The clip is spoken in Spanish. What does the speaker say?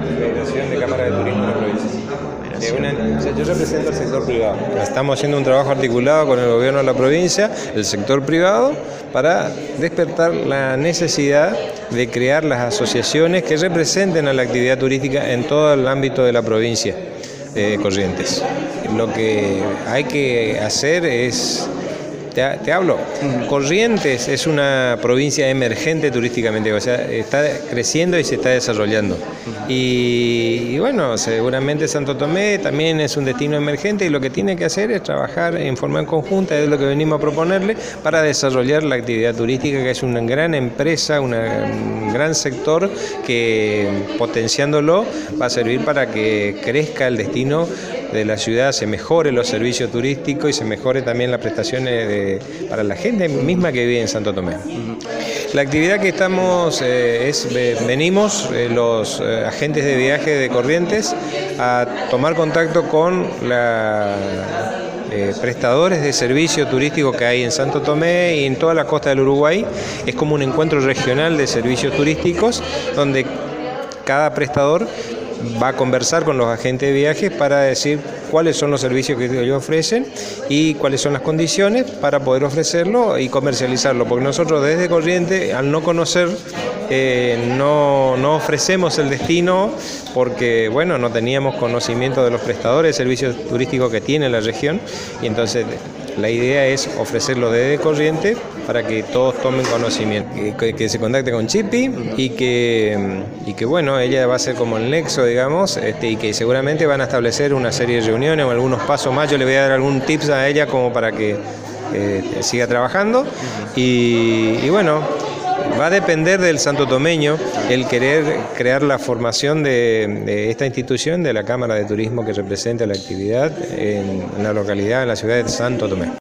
Federación de Cámaras de Turismo en la provincia. Yo represento al sector privado. Estamos haciendo un trabajo articulado con el gobierno de la provincia, el sector privado, para despertar la necesidad de crear las asociaciones que representen a la actividad turística en todo el ámbito de la provincia de Corrientes. Lo que hay que hacer es... Te hablo, Corrientes es una provincia emergente turísticamente, o sea, está creciendo y se está desarrollando. Y bueno, seguramente Santo Tomé también es un destino emergente y lo que tiene que hacer es trabajar en forma conjunta, es lo que venimos a proponerle, para desarrollar la actividad turística, que es una gran empresa, un gran sector que potenciándolo va a servir para que crezca el destino de la ciudad, se mejoren los servicios turísticos y se mejore también las prestaciones para la gente misma que vive en Santo Tomé. La actividad que estamos venimos los agentes de viaje de Corrientes a tomar contacto con prestadores de servicio turístico que hay en Santo Tomé y en toda la costa del Uruguay. Es como un encuentro regional de servicios turísticos donde cada prestador va a conversar con los agentes de viajes para decir cuáles son los servicios que ellos ofrecen y cuáles son las condiciones para poder ofrecerlo y comercializarlo, porque nosotros desde Corrientes, al no conocer, no ofrecemos el destino porque bueno, no teníamos conocimiento de los prestadores de servicios turísticos que tiene la región, y entonces la idea es ofrecerlo desde Corrientes para que todos tomen conocimiento, que se contacte con Chipi y que bueno, ella va a ser como el nexo, digamos, y que seguramente van a establecer una serie de reuniones o algunos pasos más. Yo le voy a dar algún tips a ella como para que siga trabajando y bueno, va a depender del santotomeño el querer crear la formación de esta institución, de la Cámara de Turismo que representa la actividad en la localidad, en la ciudad de Santo Tomé.